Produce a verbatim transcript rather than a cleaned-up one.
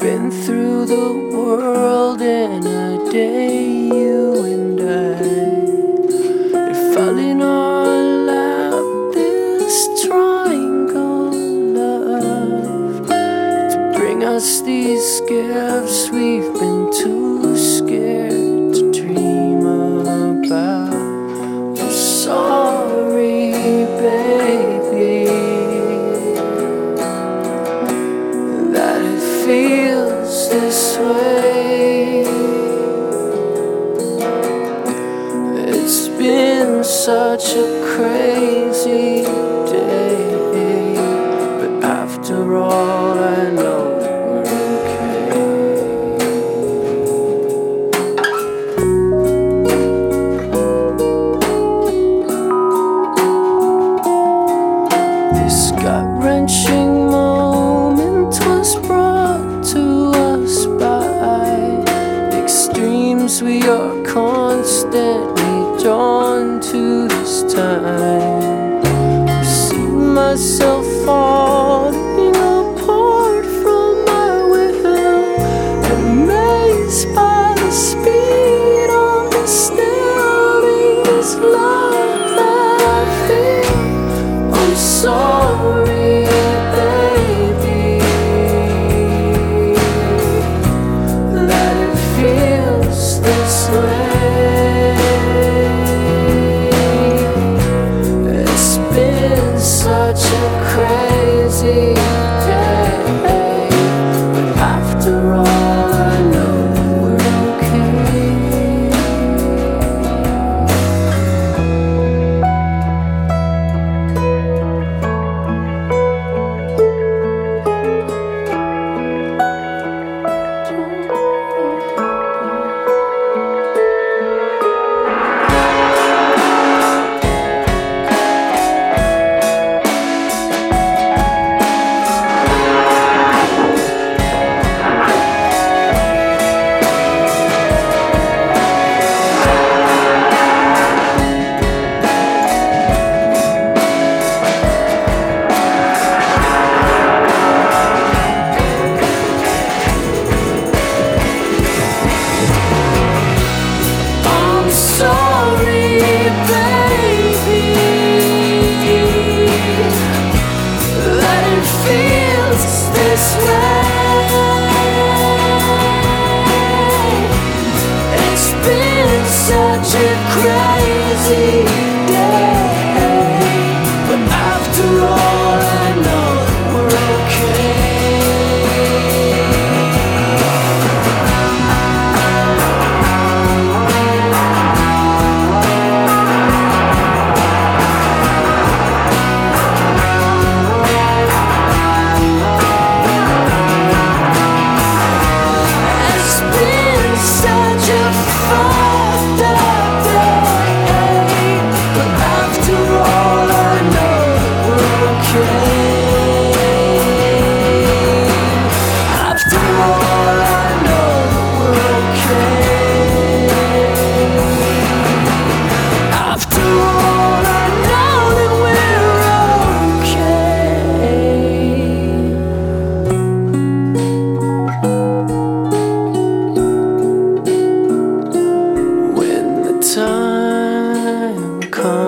been through the world in a day, you and I. It fell in our lap, this triangle love, to bring us these gifts we've been too scared to dream about. I'm sorry, baby, that it feels this way. It's been such a crazy day, but after all I know we're okay. This gut-wrenching moment was brought to us by extremes. We are constantly drawn to this time. I see myself falling apart from my will, amazed by the speed of the stilling this love that I feel. I'm sorry, baby, that it feels this way. It's been such a crazy day, but after all I know we're okay. Sorry, baby, that it feels this way. It's been such a crazy day, but after all I know we're okay. Time comes